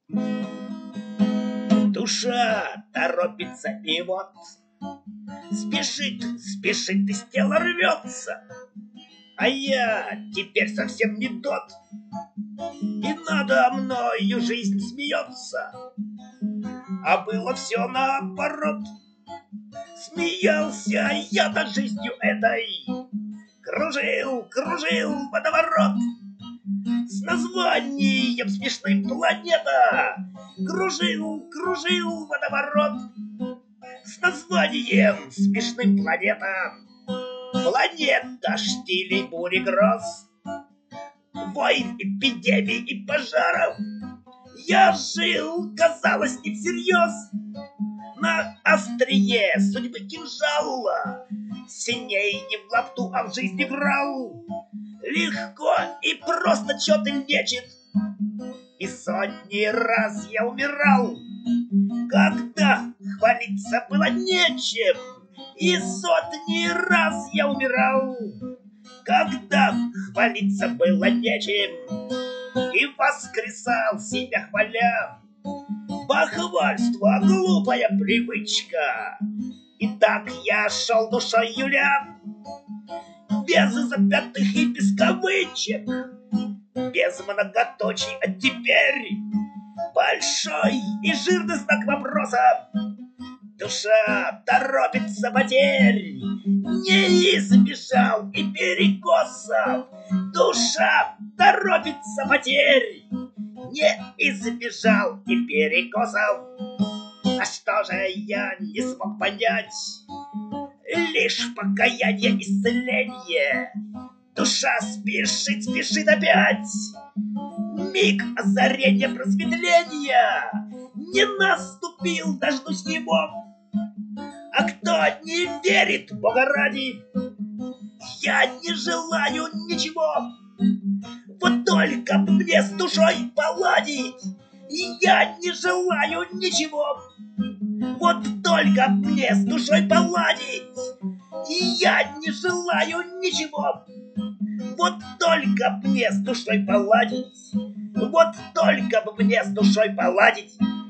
Душа торопится, и вот спешит, спешит, из тела рвется. А я теперь совсем не тот, и надо мною жизнь смеется. А было все наоборот. Смеялся я над жизнью этой, кружил, кружил водоворот с названием смешным «Планета». Кружил, кружил водоворот с названием смешным «Планета». Планета штилей, бури, гроз, войн, эпидемий и пожаров. Я жил, казалось, не всерьез, на острие судьбы кинжала, синей не в лапту, а в жизни врал. Легко и просто чё-то лечит, и сотни раз я умирал, когда хвалиться было нечем. И сотни раз я умирал, когда хвалиться было нечем. И воскресал себя хваля. Бахвальство — глупая привычка. И так я шел душой июля, без запятых и без кавычек, без многоточий. А теперь большой и жирный знак вопроса. Душа торопится потерь, не избежал и перекосов. Душа торопится потерь, не избежал и перекосов. А что же я не смог понять? Лишь покаяние, исцеление. Душа спешит, спешит опять. Миг озарения, просветления не наступил, дождусь его. А кто не верит, Бога ради, я не желаю ничего. Вот только б мне с душой поладить, и я не желаю ничего. Вот только б мне с душой поладить, и я не желаю ничего. Вот только б мне с душой поладить, вот только б мне с душой поладить.